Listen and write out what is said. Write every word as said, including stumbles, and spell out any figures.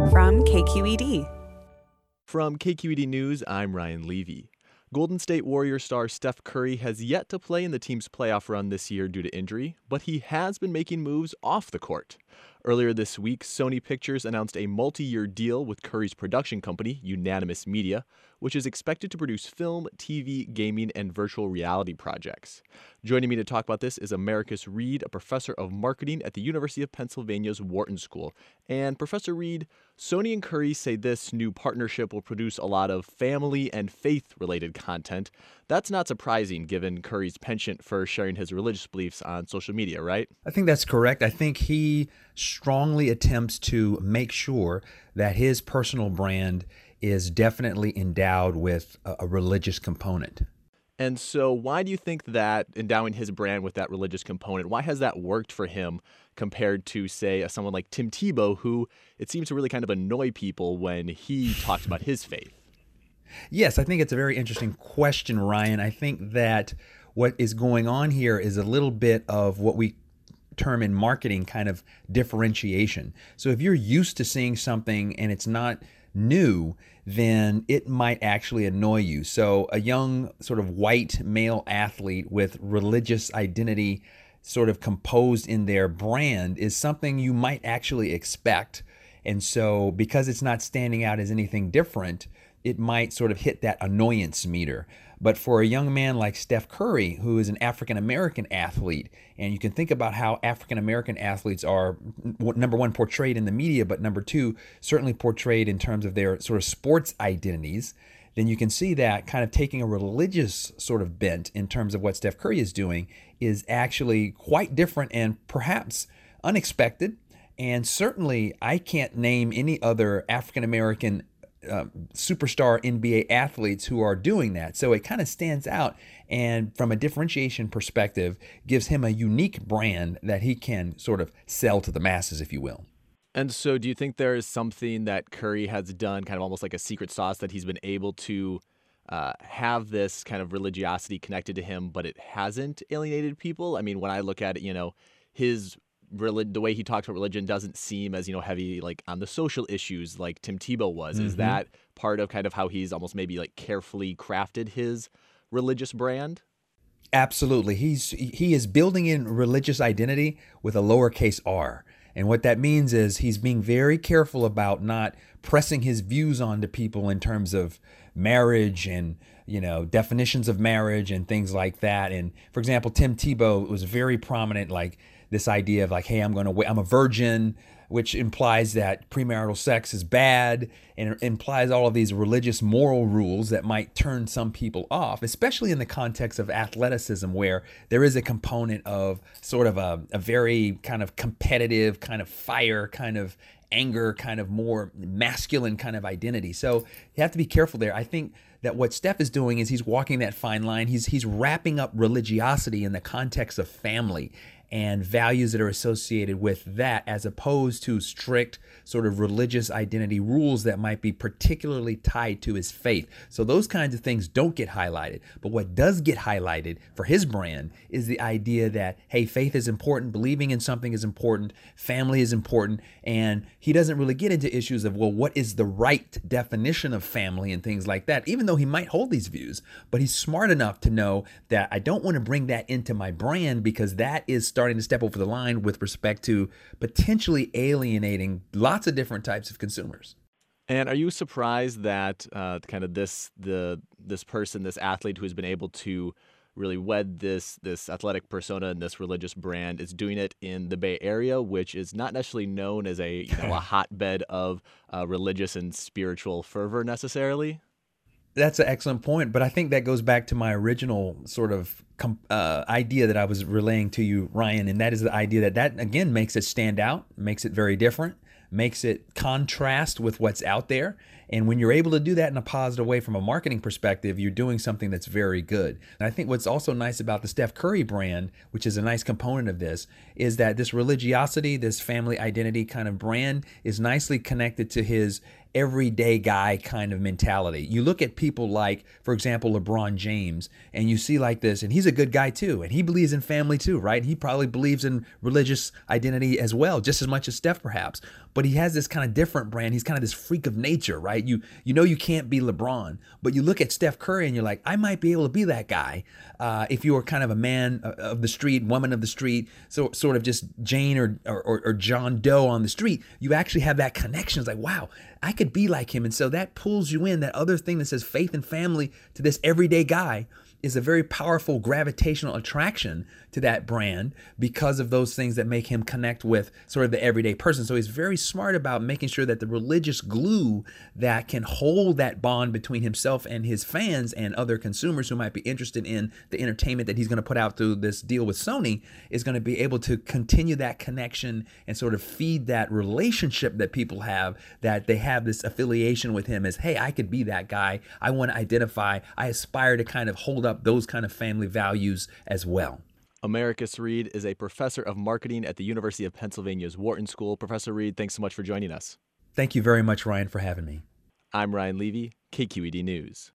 From K Q E D. From K Q E D News, I'm Ryan Levy. Golden State Warriors star Steph Curry has yet to play in the team's playoff run this year due to injury, but he has been making moves off the court. Earlier this week, Sony Pictures announced a multi-year deal with Curry's production company, Unanimous Media, which is expected to produce film, T V, gaming, and virtual reality projects. Joining me to talk about this is Americus Reed, a professor of marketing at the University of Pennsylvania's Wharton School. And Professor Reed, Sony and Curry say this new partnership will produce a lot of family and faith-related content. That's not surprising given Curry's penchant for sharing his religious beliefs on social media, right? I think that's correct. I think he strongly attempts to make sure that his personal brand is definitely endowed with a, a religious component. And so why do you think that endowing his brand with that religious component, why has that worked for him compared to, say, someone like Tim Tebow, who it seems to really kind of annoy people when he talks about his faith? Yes, I think it's a very interesting question, Ryan. I think that what is going on here is a little bit of what we term in marketing kind of differentiation. So if you're used to seeing something and it's not new, then it might actually annoy you. So a young sort of white male athlete with religious identity sort of composed in their brand is something you might actually expect. And so because it's not standing out as anything different, it might sort of hit that annoyance meter. But for a young man like Steph Curry, who is an African-American athlete, and you can think about how African-American athletes are, number one, portrayed in the media, but number two, certainly portrayed in terms of their sort of sports identities, then you can see that kind of taking a religious sort of bent in terms of what Steph Curry is doing is actually quite different and perhaps unexpected. And certainly I can't name any other African-American Uh, superstar N B A athletes who are doing that. So it kind of stands out, and from a differentiation perspective, gives him a unique brand that he can sort of sell to the masses, if you will. And so do you think there is something that Curry has done, kind of almost like a secret sauce, that he's been able to uh, have this kind of religiosity connected to him, but it hasn't alienated people? I mean, when I look at it, you know, his Relig- the way he talks about religion doesn't seem as, you know, heavy like on the social issues like Tim Tebow was. Mm-hmm. Is that part of kind of how he's almost maybe like carefully crafted his religious brand? Absolutely. He's he is building in religious identity with a lowercase r. And what that means is he's being very careful about not pressing his views onto people in terms of marriage and, you know, definitions of marriage and things like that. And for example, Tim Tebow was very prominent, like this idea of like, hey, I'm going to wait, I'm a virgin, which implies that premarital sex is bad, and it implies all of these religious moral rules that might turn some people off, especially in the context of athleticism, where there is a component of sort of a, a very kind of competitive, kind of fire, kind of anger, kind of more masculine kind of identity. So you have to be careful there. I think that what Steph is doing is he's walking that fine line. He's he's wrapping up religiosity in the context of family and values that are associated with that, as opposed to strict sort of religious identity rules that might be particularly tied to his faith. So those kinds of things don't get highlighted. But what does get highlighted for his brand is the idea that, hey, faith is important, believing in something is important, family is important, and he doesn't really get into issues of, well, what is the right definition of family and things like that, even though he might hold these views. But he's smart enough to know that I don't want to bring that into my brand, because that is starting to step over the line with respect to potentially alienating lots of different types of consumers. And are you surprised that uh, kind of this the this person, this athlete who has been able to really wed this this athletic persona and this religious brand is doing it in the Bay Area, which is not necessarily known as a you know a hotbed of uh, religious and spiritual fervor necessarily? That's an excellent point, but I think that goes back to my original sort of uh, idea that I was relaying to you, Ryan, and that is the idea that that, again, makes it stand out, makes it very different, makes it contrast with what's out there. And when you're able to do that in a positive way from a marketing perspective, you're doing something that's very good. And I think what's also nice about the Steph Curry brand, which is a nice component of this, is that this religiosity, this family identity kind of brand is nicely connected to his everyday guy kind of mentality. You look at people like, for example, LeBron James, and you see like this, and he's a good guy too, and he believes in family too, right? He probably believes in religious identity as well, just as much as Steph perhaps. But he has this kind of different brand. He's kind of this freak of nature, right? You you know you can't be LeBron, but you look at Steph Curry and you're like, I might be able to be that guy uh, if you were kind of a man of the street, woman of the street, so sort of just Jane or, or or John Doe on the street. You actually have that connection. It's like, wow, I could be like him. And so that pulls you in. That other thing that says faith and family to this everyday guy is a very powerful gravitational attraction to that brand because of those things that make him connect with sort of the everyday person. So he's very smart about making sure that the religious glue that can hold that bond between himself and his fans and other consumers who might be interested in the entertainment that he's going to put out through this deal with Sony is going to be able to continue that connection and sort of feed that relationship that people have, that they have this affiliation with him as, hey, I could be that guy. I want to identify. I aspire to kind of hold up those kind of family values as well. Americus Reed is a professor of marketing at the University of Pennsylvania's Wharton School. Professor Reed, thanks so much for joining us. Thank you very much, Ryan, for having me. I'm Ryan Levy, K Q E D News.